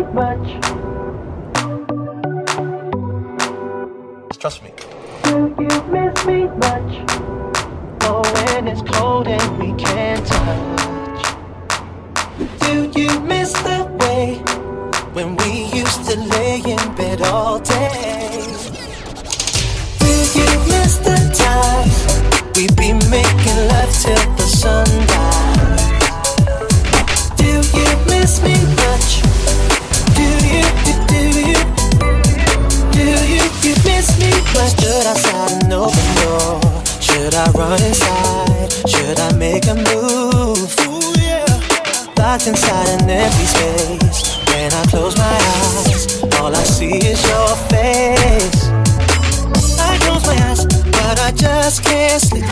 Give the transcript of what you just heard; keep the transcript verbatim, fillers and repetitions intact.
much? Trust me. Do you miss me much? Oh, when it's cold and we can't touch. Do you miss the way when we used to lay in bed all day? Do you miss the times we'd be making love till the sunrise? Do you miss me much? Do you, do, do you, do you, you miss me much? Stood outside an open door. Should I run inside? Should I make a move? Ooh, yeah. Locked inside an empty space. When I close my eyes, all I see is your face. I close my eyes, but I just can't sleep.